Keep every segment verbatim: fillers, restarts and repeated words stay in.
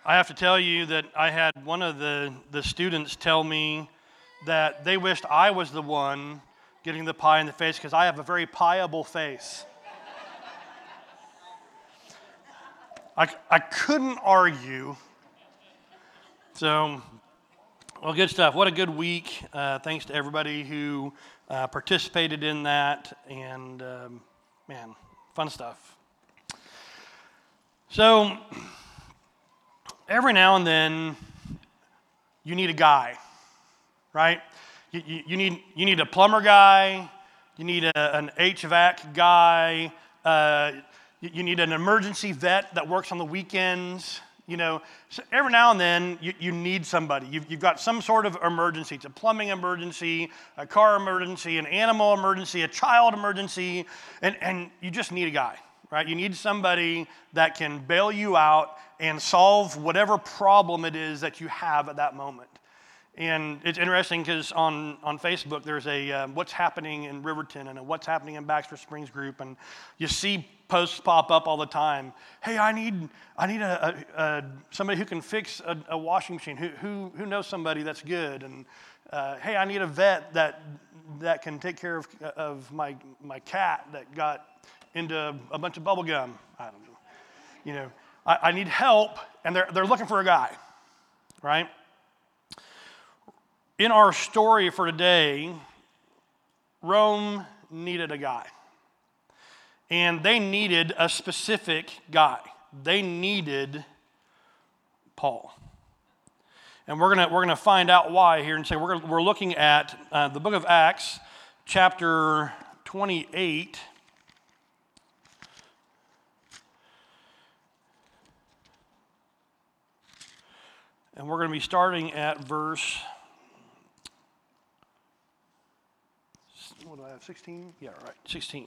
I have to tell you that I had one of the, the students tell me that they wished I was the one getting the pie in the face because I have a very pieable face. I, I couldn't argue. So, well, good stuff. What a good week. Uh, thanks to everybody who uh, participated in that. And, um, man, fun stuff. So, every now and then, you need a guy, right? You, you, you need you need a plumber guy. You need a, an H V A C guy. Uh, you, you need an emergency vet that works on the weekends. You know, so every now and then, you, you need somebody. You've, you've got some sort of emergency. It's a plumbing emergency, a car emergency, an animal emergency, a child emergency, and, and you just need a guy, right? You need somebody that can bail you out and solve whatever problem it is that you have at that moment. And it's interesting because on, on Facebook, there's a um, what's happening in Riverton and a what's happening in Baxter Springs group, and you see posts pop up all the time. Hey, I need I need a, a, a somebody who can fix a, a washing machine. Who who who knows somebody that's good? And uh, hey, I need a vet that that can take care of of my my cat that got into a bunch of bubble gum. I don't know. You know, I, I need help, and they're they're looking for a guy, right? In our story for today, Rome needed a guy. And they needed a specific guy. They needed Paul. And we're gonna we're gonna find out why here and say we're we're looking at uh, the book of Acts, chapter twenty-eight. And we're going to be starting at verse, what do I have, sixteen? Yeah, right, sixteen.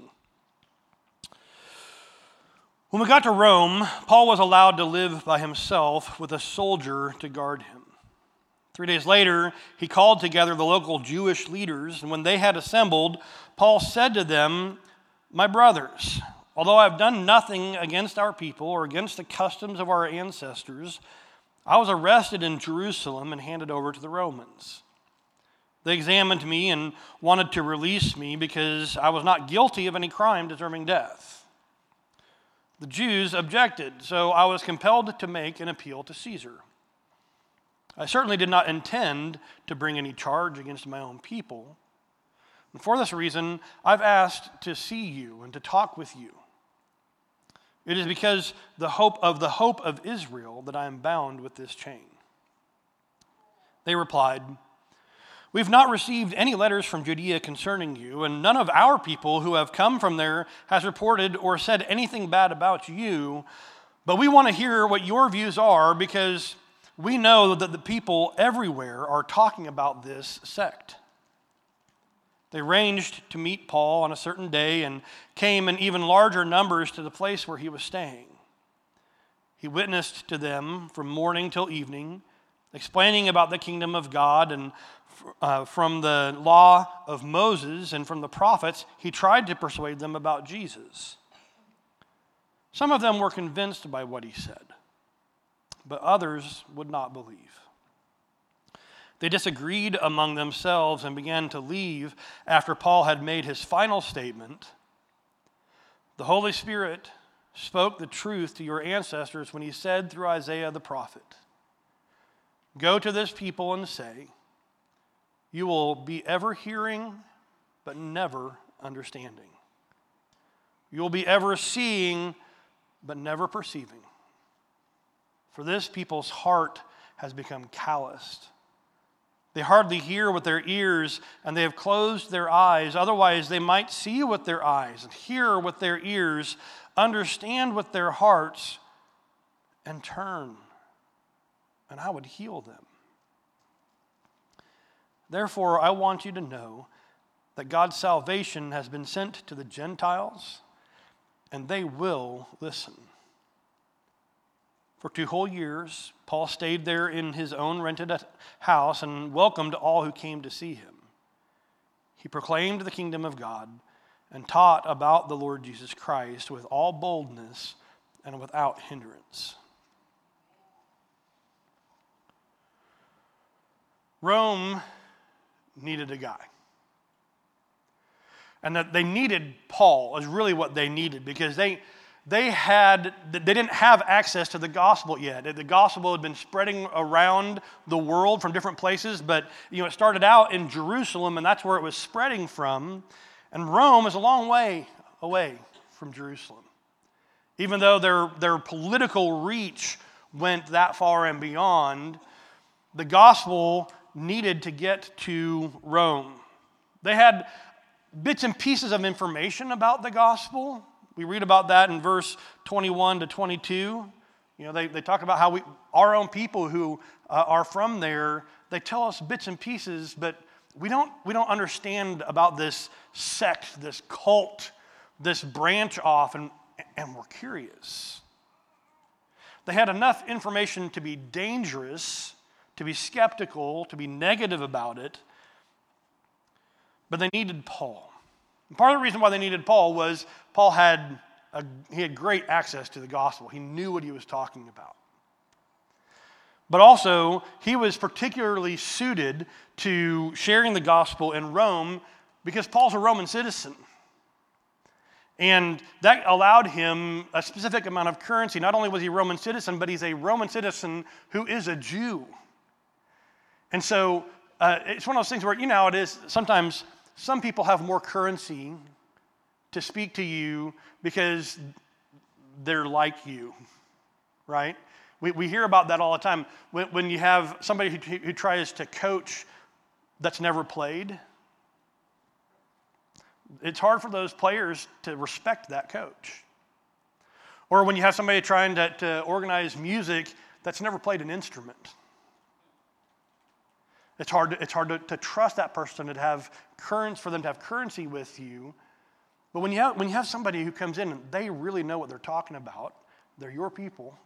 When we got to Rome, Paul was allowed to live by himself with a soldier to guard him. Three days later, he called together the local Jewish leaders, and when they had assembled, Paul said to them, "My brothers, although I have done nothing against our people or against the customs of our ancestors, I was arrested in Jerusalem and handed over to the Romans. They examined me and wanted to release me because I was not guilty of any crime deserving death. The Jews objected, so I was compelled to make an appeal to Caesar. I certainly did not intend to bring any charge against my own people. And for this reason, I've asked to see you and to talk with you. It is because the hope of the hope of Israel that I am bound with this chain." They replied, "We've not received any letters from Judea concerning you, and none of our people who have come from there has reported or said anything bad about you, but we want to hear what your views are because we know that the people everywhere are talking about this sect." They arranged to meet Paul on a certain day and came in even larger numbers to the place where he was staying. He witnessed to them from morning till evening, explaining about the kingdom of God, and uh, from the law of Moses and from the prophets, he tried to persuade them about Jesus. Some of them were convinced by what he said, but others would not believe. They disagreed among themselves and began to leave after Paul had made his final statement. "The Holy Spirit spoke the truth to your ancestors when he said through Isaiah the prophet, 'Go to this people and say, you will be ever hearing, but never understanding. You will be ever seeing, but never perceiving. For this people's heart has become calloused. They hardly hear with their ears, and they have closed their eyes. Otherwise, they might see with their eyes and hear with their ears, understand with their hearts, and turn, and I would heal them. Therefore, I want you to know that God's salvation has been sent to the Gentiles, and they will listen.' For two whole years, Paul stayed there in his own rented house and welcomed all who came to see him. He proclaimed the kingdom of God and taught about the Lord Jesus Christ with all boldness and without hindrance." Rome needed a guy. And that they needed Paul is really what they needed, because they they had they didn't have access to the gospel yet. The gospel had been spreading around the world from different places, but you know it started out in Jerusalem, and that's where it was spreading from. And Rome is a long way away from Jerusalem. Even though their their political reach went that far and beyond, the gospel needed to get to Rome. They had bits and pieces of information about the gospel. We read about that in verse twenty-one to twenty-two. You know, they, they talk about how we, our own people who uh, are from there, they tell us bits and pieces, but we don't, we don't understand about this sect, this cult, this branch off, and, and we're curious. They had enough information to be dangerous, to be skeptical, to be negative about it, but they needed Paul. And part of the reason why they needed Paul was Paul had a, he had great access to the gospel. He knew what he was talking about. But also, he was particularly suited to sharing the gospel in Rome because Paul's a Roman citizen. And that allowed him a specific amount of currency. Not only was he a Roman citizen, but he's a Roman citizen who is a Jew. And so uh, it's one of those things where, you know how it is, sometimes some people have more currency to speak to you because they're like you, right? We we hear about that all the time. When, when you have somebody who, who tries to coach that's never played, it's hard for those players to respect that coach. Or when you have somebody trying to, to organize music that's never played an instrument. It's hard, to, it's hard to, to trust that person, to have currency, for them to have currency with you. But when you have, when you have somebody who comes in and they really know what they're talking about, they're your people,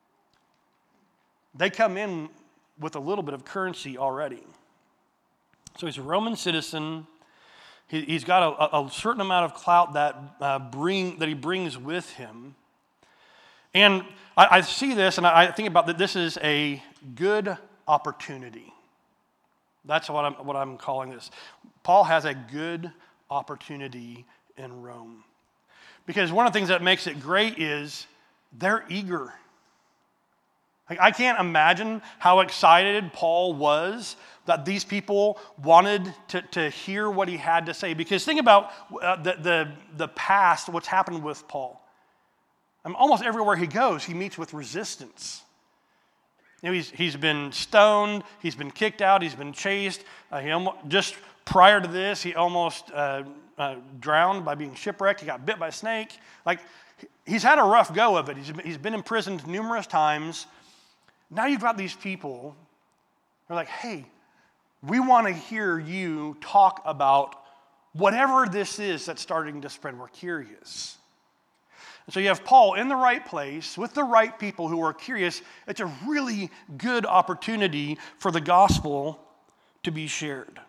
they come in with a little bit of currency already. So he's a Roman citizen. He, he's got a, a certain amount of clout that, uh, bring, that he brings with him. And I, I see this and I think about that this is a good opportunity. That's what I'm, what I'm calling this. Paul has a good opportunity in Rome. Because one of the things that makes it great is they're eager. Like, I can't imagine how excited Paul was that these people wanted to, to hear what he had to say. Because think about uh, the, the, the past, what's happened with Paul. I mean, almost everywhere he goes, he meets with resistance. You know, he's, he's been stoned, he's been kicked out, he's been chased. Uh, he almost, just prior to this, he almost uh, uh, drowned by being shipwrecked. He got bit by a snake. Like, he's had a rough go of it. He's, he's been imprisoned numerous times. Now you've got these people who are like, hey, we want to hear you talk about whatever this is that's starting to spread. We're curious. And so you have Paul in the right place with the right people who are curious. It's a really good opportunity for the gospel to be shared. Do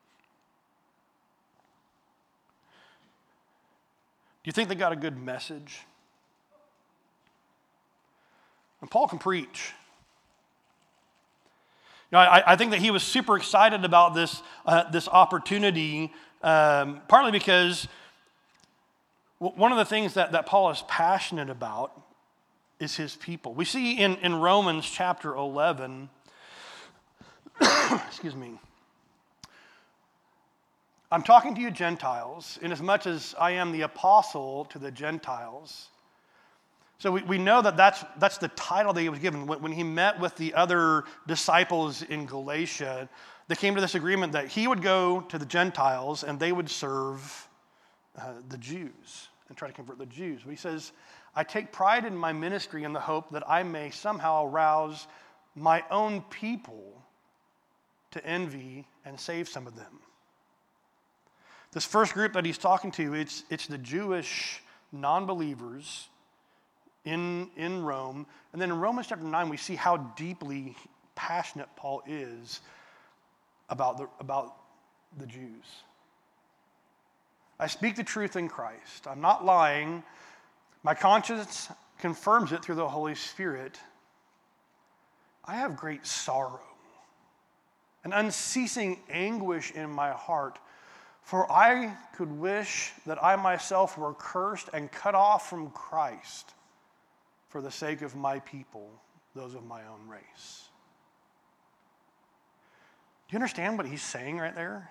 you think they got a good message? And Paul can preach. You know, I, I think that he was super excited about this, uh, this opportunity, um, partly because one of the things that, that Paul is passionate about is his people. We see in, in Romans chapter eleven, excuse me, I'm talking to you Gentiles, inasmuch as I am the apostle to the Gentiles. So we, we know that that's, that's the title that he was given. When, when he met with the other disciples in Galatia, they came to this agreement that he would go to the Gentiles and they would serve uh, the Jews and try to convert the Jews. But he says, I take pride in my ministry in the hope that I may somehow arouse my own people to envy and save some of them. This first group that he's talking to, it's, it's the Jewish non-believers in, in Rome. And then in Romans chapter nine, we see how deeply passionate Paul is about the, about the Jews. I speak the truth in Christ. I'm not lying. My conscience confirms it through the Holy Spirit. I have great sorrow an unceasing anguish in my heart. For I could wish that I myself were cursed and cut off from Christ for the sake of my people, those of my own race. Do you understand what he's saying right there?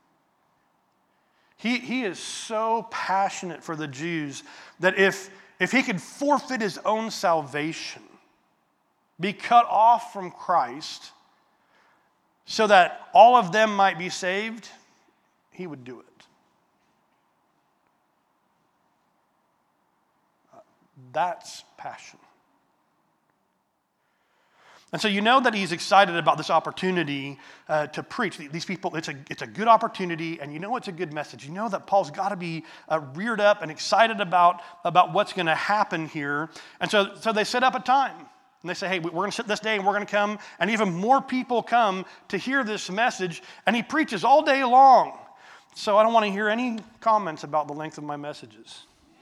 He, he is so passionate for the Jews that if, if he could forfeit his own salvation, be cut off from Christ, so that all of them might be saved, he would do it. Uh, that's passion. And so you know that he's excited about this opportunity uh, to preach. These people, it's a, it's a good opportunity, and you know it's a good message. You know that Paul's got to be uh, reared up and excited about, about what's going to happen here. And so, so they set up a time. And they say, hey, we're going to sit this day and we're going to come, and even more people come to hear this message, and he preaches all day long. So I don't want to hear any comments about the length of my messages.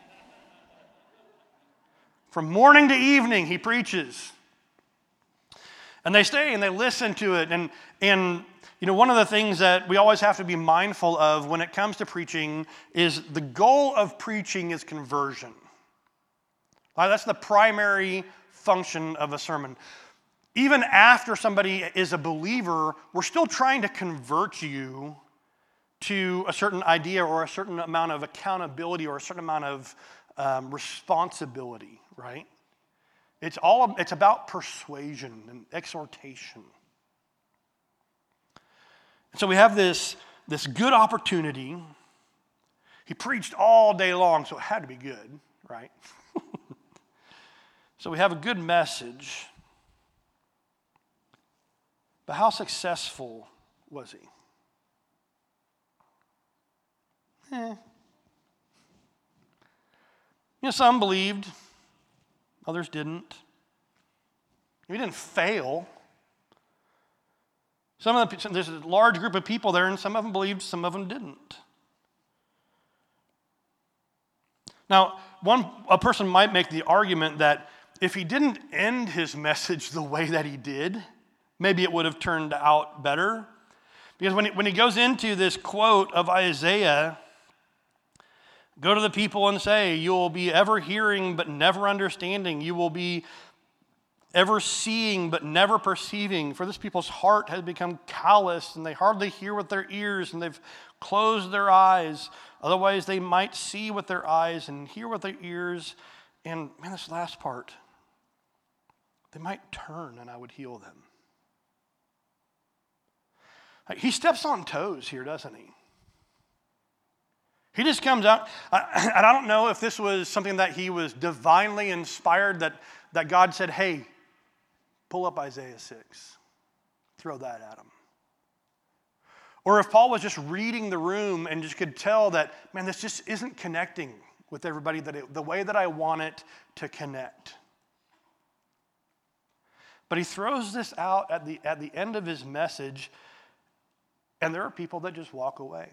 From morning to evening, he preaches. And they stay and they listen to it. And, and you know, one of the things that we always have to be mindful of when it comes to preaching is the goal of preaching is conversion. Like, that's the primary function of a sermon. Even after somebody is a believer, we're still trying to convert you to a certain idea or a certain amount of accountability or a certain amount of um, responsibility, right? It's all it's about persuasion and exhortation. And so we have this, this good opportunity. He preached all day long, so it had to be good, right? So we have a good message. But how successful was he? Eh. You know, some believed, others didn't. He didn't fail. Some of the, there's a large group of people there, and some of them believed, some of them didn't. Now, one a person might make the argument that if he didn't end his message the way that he did, maybe it would have turned out better. Because when he, when he goes into this quote of Isaiah, go to the people and say, you will be ever hearing but never understanding. You will be ever seeing but never perceiving. For this people's heart has become callous, and they hardly hear with their ears, and they've closed their eyes. Otherwise, they might see with their eyes and hear with their ears. And man, this last part, they might turn and I would heal them. He steps on toes here, doesn't he? He just comes out, and I don't know if this was something that he was divinely inspired, that, that God said, hey, pull up Isaiah six, throw that at him. Or if Paul was just reading the room and just could tell that, man, this just isn't connecting with everybody that it, the way that I want it to connect. But he throws this out at the, at the end of his message, and there are people that just walk away.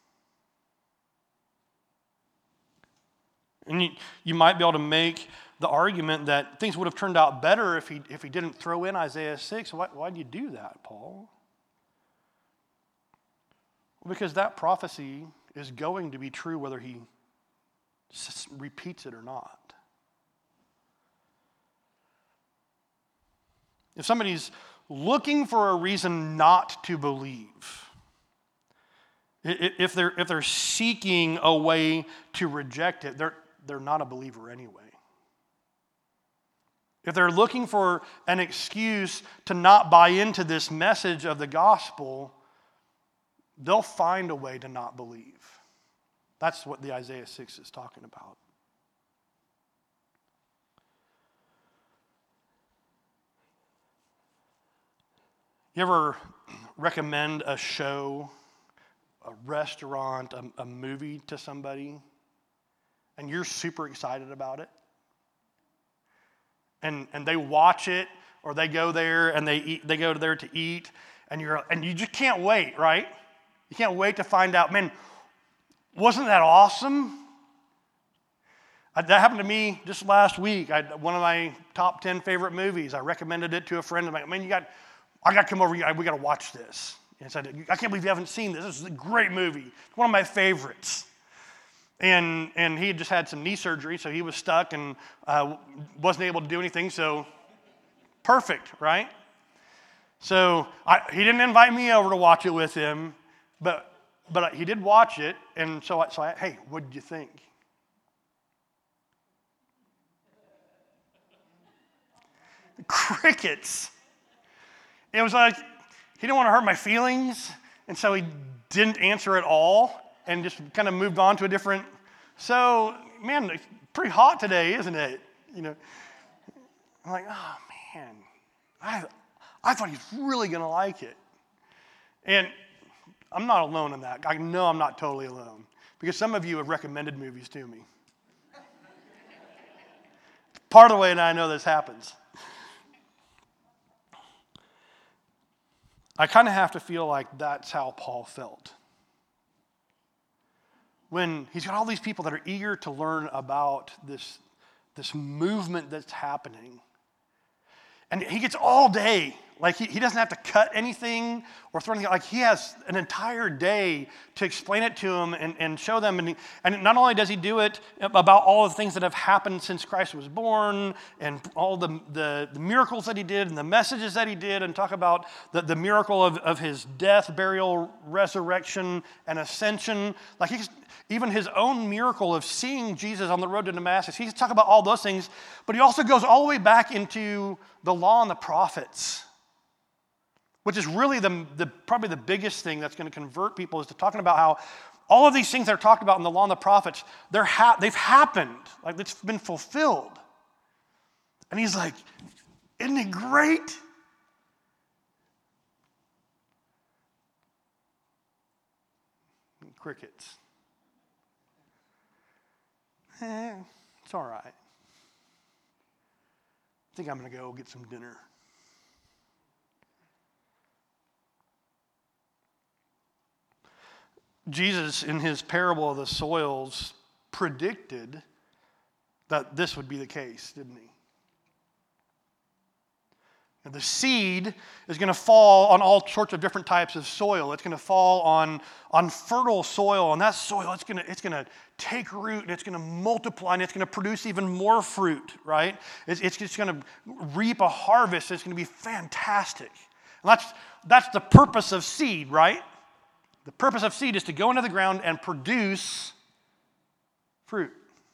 And you, you might be able to make the argument that things would have turned out better if he, if he didn't throw in Isaiah six. Why, why did you do that, Paul? Well, because that prophecy is going to be true whether he s- repeats it or not. If somebody's looking for a reason not to believe, if they're, if they're seeking a way to reject it, they're, they're not a believer anyway. If they're looking for an excuse to not buy into this message of the gospel, they'll find a way to not believe. That's what the Isaiah six is talking about. You ever recommend a show, a restaurant, a, a movie to somebody, and you're super excited about it? And and they watch it, or they go there and they eat, they go there to eat, and you're and you just can't wait, right? You can't wait to find out, man, wasn't that awesome? Uh, that happened to me just last week. I, one of my top ten favorite movies. I recommended it to a friend. I'm like, man, you got. I got to come over, we got to watch this. And I said, I can't believe you haven't seen this. This is a great movie. It's one of my favorites. And and he had just had some knee surgery, so he was stuck and uh, wasn't able to do anything, so perfect, right? So I, he didn't invite me over to watch it with him, but but he did watch it, and so I, so I, hey, what did you think? Crickets. It was like he didn't want to hurt my feelings, and so he didn't answer at all, and just kind of moved on to a different. So man, it's pretty hot today, isn't it? You know, I'm like, oh man, I I thought he's really gonna like it, and I'm not alone in that. I know I'm not totally alone because some of you have recommended movies to me. Part of the way that I know this happens. I kind of have to feel like that's how Paul felt. When he's got all these people that are eager to learn about this, this movement that's happening. And he gets all day. Like, he, he doesn't have to cut anything or throw anything. Like, he has an entire day to explain it to them and, and show them. And, he, and not only does he do it about all the things that have happened since Christ was born and all the, the, the miracles that he did and the messages that he did and talk about the, the miracle of, of his death, burial, resurrection, and ascension. Like, he's, even his own miracle of seeing Jesus on the road to Damascus. He's talking about all those things. But he also goes all the way back into the law and the prophets, which is really the, the probably the biggest thing that's going to convert people, is to talking about how all of these things that are talked about in the law and the prophets, they're ha- they've happened. Like, it's been fulfilled. And he's like, isn't it great? Crickets. Eh, it's all right. I think I'm going to go get some dinner. Jesus, in his parable of the soils, predicted that this would be the case, didn't he? And the seed is going to fall on all sorts of different types of soil. It's going to fall on, on fertile soil, and that soil, it's going to, it's going to take root, and it's going to multiply, and it's going to produce even more fruit, right? It's, it's just going to reap a harvest. It's going to be fantastic. And that's, that's the purpose of seed, right? The purpose of seed is to go into the ground and produce fruit.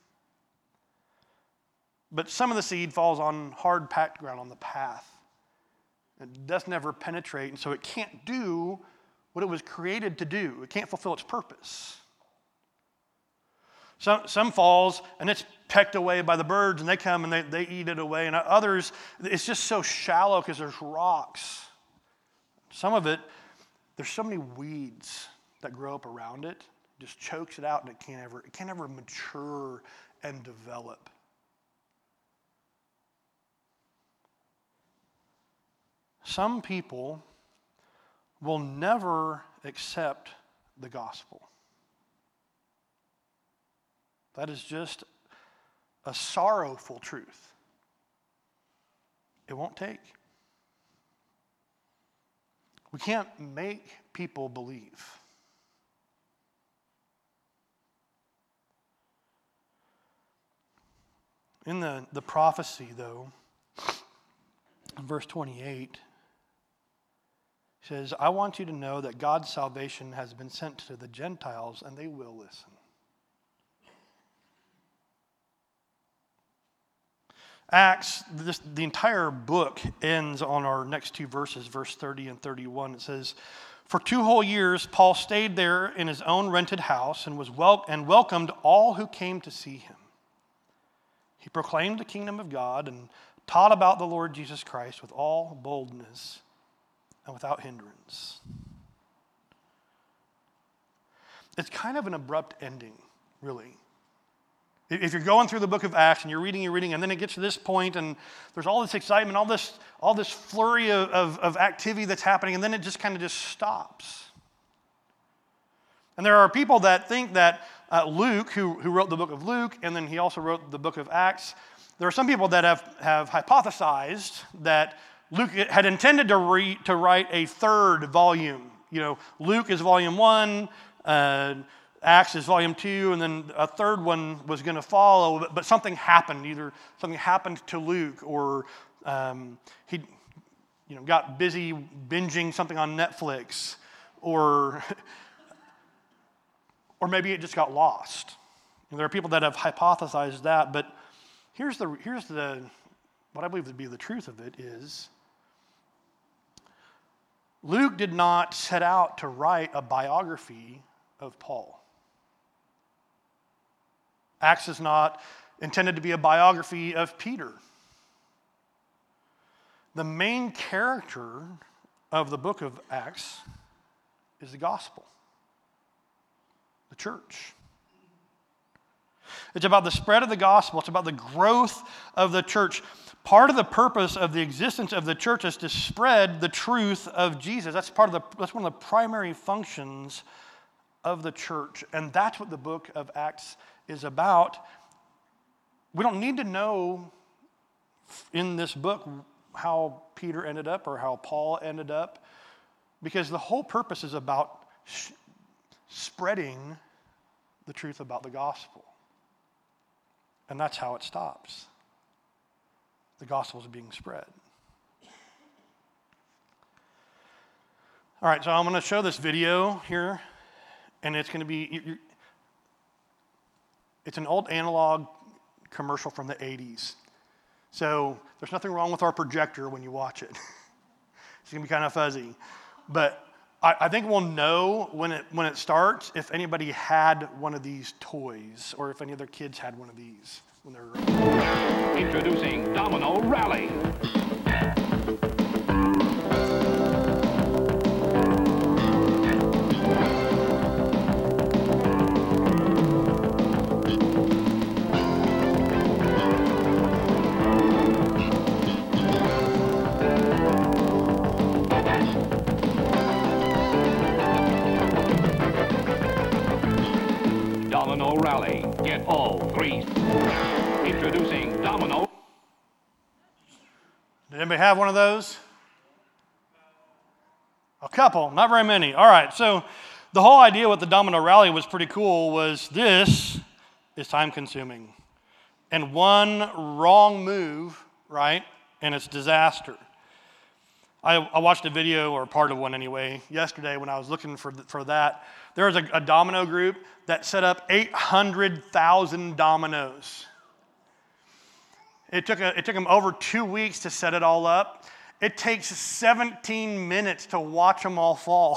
But some of the seed falls on hard, packed ground on the path. It doesn't ever penetrate, and so it can't do what it was created to do. It can't fulfill its purpose. Some, some falls, and it's pecked away by the birds, and they come and they, they eat it away. And others, it's just so shallow because there's rocks. Some of it, there's so many weeds that grow up around it, it just chokes it out, and it can't ever, it can't ever mature and develop. Some people will never accept the gospel. That is just a sorrowful truth. It won't take. We can't make people believe. In the, the prophecy, though, in verse twenty-eight, it says, I want you to know that God's salvation has been sent to the Gentiles, and they will listen. Acts, this, the entire book ends on our next two verses, verse thirty and thirty-one. It says, for two whole years, Paul stayed there in his own rented house and was wel- and welcomed all who came to see him. He proclaimed the kingdom of God and taught about the Lord Jesus Christ with all boldness and without hindrance. It's kind of an abrupt ending, really. If you're going through the book of Acts and you're reading, you're reading, and then it gets to this point, and there's all this excitement, all this, all this flurry of, of, of activity that's happening, and then it just kind of just stops. And there are people that think that uh, Luke, who, who wrote the book of Luke, and then he also wrote the book of Acts, there are some people that have, have hypothesized that Luke had intended to, re, to write a third volume. You know, Luke is volume one, uh, Acts is volume two, and then a third one was going to follow, but, but something happened. Either something happened to Luke, or um, he you know, got busy binging something on Netflix, or, or maybe it just got lost. And there are people that have hypothesized that, but here's the, here's the, what I believe to be the truth of it is, Luke did not set out to write a biography of Paul. Acts is not intended to be a biography of Peter. The main character of the book of Acts is the gospel, the church. It's about the spread of the gospel. It's about the growth of the church. Part of the purpose of the existence of the church is to spread the truth of Jesus. That's part of the, that's one of the primary functions of the church. And that's what the book of Acts is about. We don't need to know in this book how Peter ended up or how Paul ended up, because the whole purpose is about sh- spreading the truth about the gospel. And that's how it stops. The gospel is being spread. All right, so I'm going to show this video here, and it's going to be, it's an old analog commercial from the eighties. So there's nothing wrong with our projector when you watch it. It's going to be kind of fuzzy. But I, I think we'll know when it, when it starts if anybody had one of these toys or if any other kids had one of these when they were around. Introducing Domino Rally. Domino Rally. Get all three. Introducing Domino. Did anybody have one of those? A couple, not very many. All right, so the whole idea with the Domino Rally was pretty cool was this is time consuming. And one wrong move, right, and it's disaster. I, I watched a video, or part of one anyway, yesterday when I was looking for, for that. There was a, a domino group that set up eight hundred thousand dominoes. It took, a, it took them over two weeks to set it all up. It takes seventeen minutes to watch them all fall.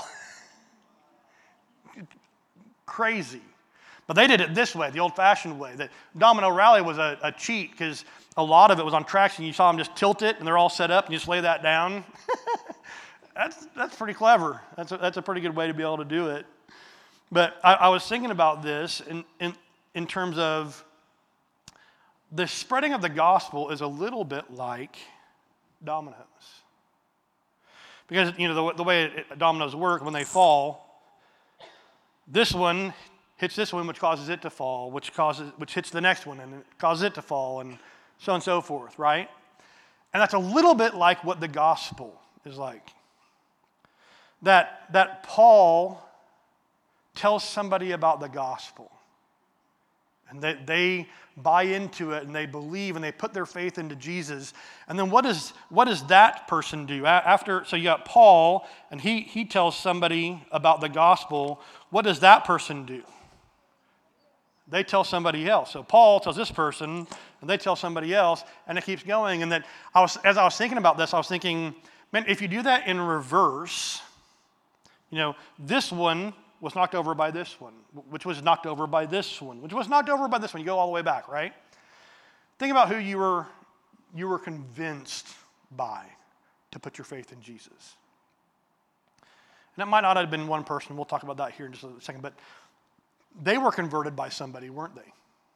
Crazy. But they did it this way, the old-fashioned way. The Domino Rally was a, a cheat because a lot of it was on tracks, and you saw them just tilt it, and they're all set up, and you just lay that down. that's that's pretty clever. That's a, that's a pretty good way to be able to do it. But I, I was thinking about this in, in, in terms of the spreading of the gospel is a little bit like dominoes. Because, you know, the, the way it, dominoes work, when they fall, this one hits this one, which causes it to fall, which causes, which hits the next one, and it causes it to fall, and so on and so forth, right? And that's a little bit like what the gospel is like. That, that Paul tells somebody about the gospel, and they, they buy into it, and they believe, and they put their faith into Jesus. And then what, is, what does that person do? After, so you got Paul, and he, he tells somebody about the gospel. What does that person do? They tell somebody else. So Paul tells this person, and they tell somebody else, and it keeps going. And that I was, as I was thinking about this, I was thinking, man, if you do that in reverse, you know, this one was knocked over by this one, which was knocked over by this one, which was knocked over by this one. You go all the way back, right? Think about who you were, you were convinced by to put your faith in Jesus. And it might not have been one person. We'll talk about that here in just a second, but they were converted by somebody, weren't they?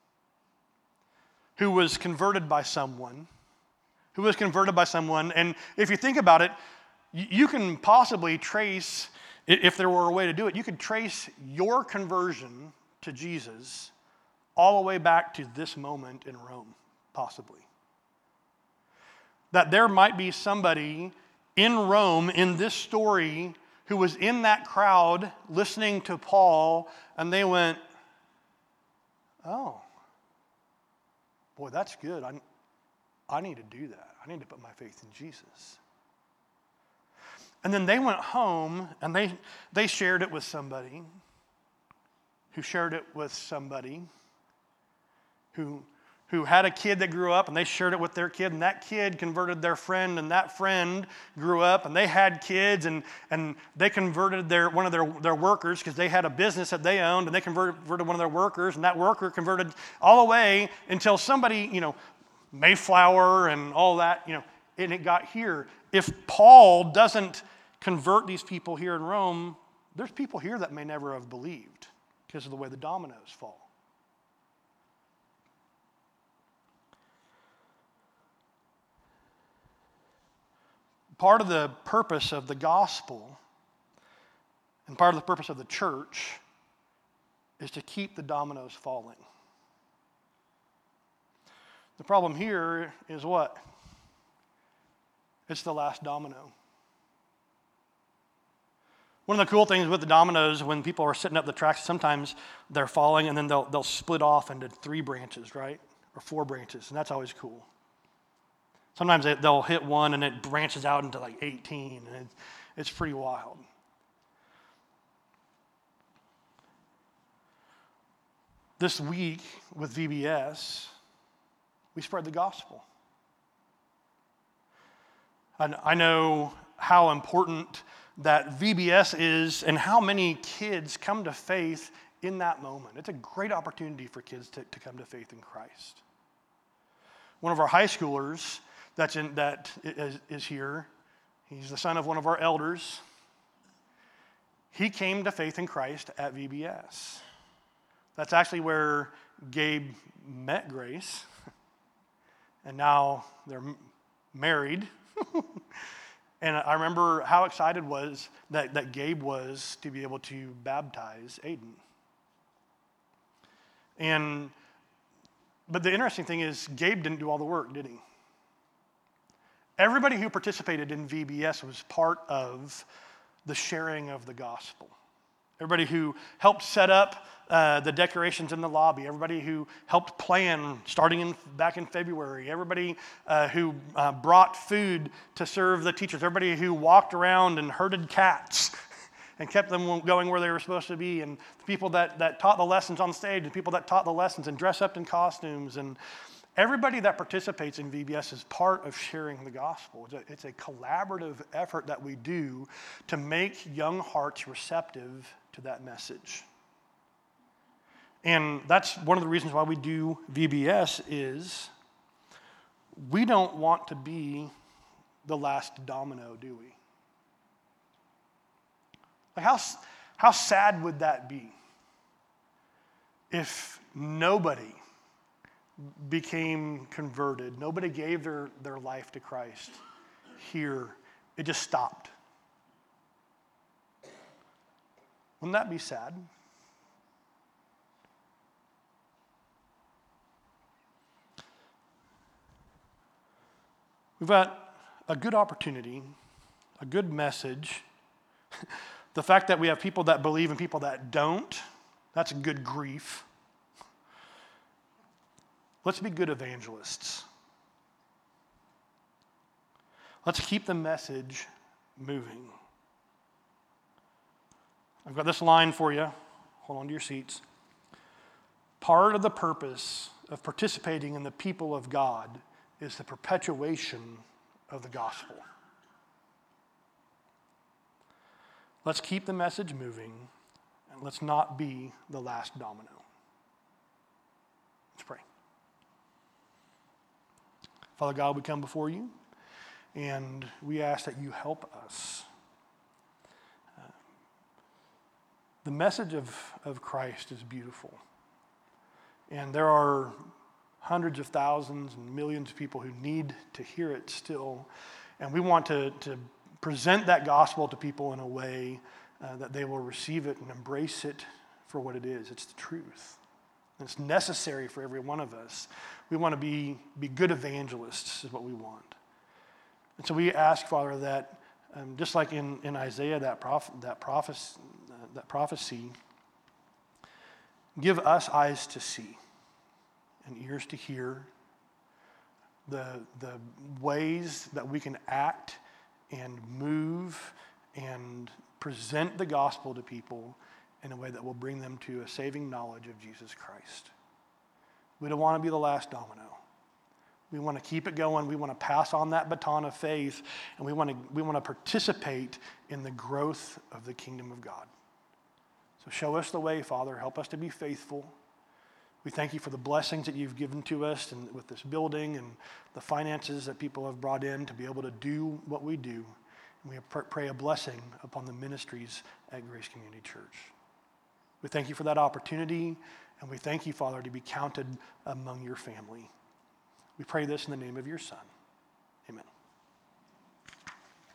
Who was converted by someone, who was converted by someone. And if you think about it, you can possibly trace, if there were a way to do it, you could trace your conversion to Jesus all the way back to this moment in Rome, possibly. that there might be somebody in Rome in this story who was in that crowd listening to Paul, and they went, oh, boy, that's good. I, I need to do that. I need to put my faith in Jesus. And then they went home, and they, they shared it with somebody who shared it with somebody who who had a kid that grew up, and they shared it with their kid, and that kid converted their friend, and that friend grew up, and they had kids, and, and they converted their one of their, their workers because they had a business that they owned, and they converted, converted one of their workers, and that worker converted all the way until somebody, you know, Mayflower and all that, you know, and it got here. If Paul doesn't convert these people here in Rome, there's people here that may never have believed because of the way the dominoes fall. Part of the purpose of the gospel and part of the purpose of the church is to keep the dominoes falling. The problem here is what? It's the last domino. One of the cool things with the dominoes, when people are sitting up the tracks, sometimes they're falling and then they'll, they'll split off into three branches, right? Or four branches, and that's always cool. Sometimes they'll hit one and it branches out into like eighteen, and it's pretty wild. This week with V B S, we spread the gospel. And I know how important that V B S is and how many kids come to faith in that moment. It's a great opportunity for kids to, to come to faith in Christ. One of our high schoolers that's in, that is, is here, he's the son of one of our elders. He came to faith in Christ at V B S. That's actually where Gabe met Grace. And now they're married. And I remember how excited was that, that Gabe was to be able to baptize Aiden. And but the interesting thing is Gabe didn't do all the work, did he? Everybody who participated in V B S was part of the sharing of the gospel. Everybody who helped set up uh, the decorations in the lobby, everybody who helped plan starting in, back in February, everybody uh, who uh, brought food to serve the teachers, everybody who walked around and herded cats and kept them going where they were supposed to be, and the people that, that taught the lessons on stage, and people that taught the lessons and dress up in costumes, and everybody that participates in V B S is part of sharing the gospel. It's a, it's a collaborative effort that we do to make young hearts receptive to that message. And that's one of the reasons why we do V B S is we don't want to be the last domino, do we? Like how, how sad would that be if nobody became converted, nobody gave their, their life to Christ here, it just stopped? Wouldn't that be sad? We've got a good opportunity, a good message. The fact that we have people that believe and people that don't, that's a good grief. Let's be good evangelists. Let's keep the message moving. I've got this line for you. Hold on to your seats. Part of the purpose of participating in the people of God is the perpetuation of the gospel. Let's keep the message moving, and let's not be the last domino. Let's pray. Father God, we come before you, and we ask that you help us. Uh, the message of, of Christ is beautiful, and there are hundreds of thousands and millions of people who need to hear it still, and we want to, to present that gospel to people in a way uh, that they will receive it and embrace it for what it is. It's the truth. And it's necessary for every one of us. We want to be, be good evangelists is what we want. And so we ask, Father, that um, just like in, in Isaiah, that, proph- that, prophes- uh, that prophecy, give us eyes to see and ears to hear the, the ways that we can act and move and present the gospel to people in a way that will bring them to a saving knowledge of Jesus Christ. We don't want to be the last domino. We want to keep it going. We want to pass on that baton of faith, and we want to, we want to participate in the growth of the kingdom of God. So show us the way, Father. Help us to be faithful. We thank you for the blessings that you've given to us and with this building and the finances that people have brought in to be able to do what we do. And we pray a blessing upon the ministries at Grace Community Church. We thank you for that opportunity, and we thank you, Father, to be counted among your family. We pray this in the name of your Son. Amen.